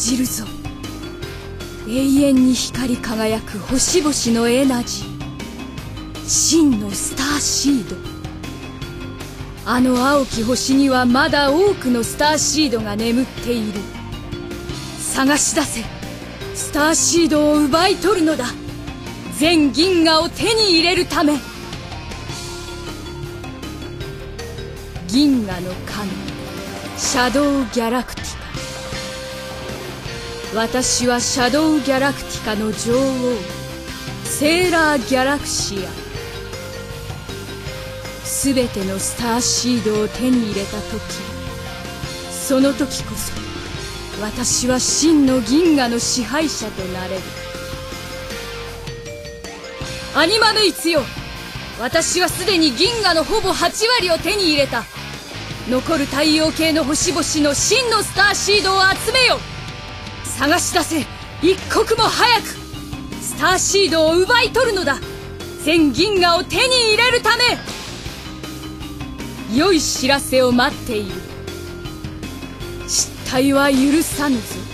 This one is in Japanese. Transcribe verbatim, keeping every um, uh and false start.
じるぞ。永遠に光り輝く星々のエナジー、真のスターシード。あの青き星にはまだ多くのスターシードが眠っている。探し出せ。スターシードを奪い取るのだ。全銀河を手に入れるため。銀河の神、シャドウ・ギャラクティカ。私はシャドウ・ギャラクティカの女王、セーラー・ギャラクシア。すべてのスターシードを手に入れた時、その時こそ私は真の銀河の支配者となれる。アニマメイツよ、私はすでに銀河のほぼはち割を手に入れた。残る太陽系の星々の真のスターシードを集めよ。探し出せ、一刻も早く。スターシードを奪い取るのだ。全銀河を手に入れるため。良い知らせを待っている。失態は許さぬぞ。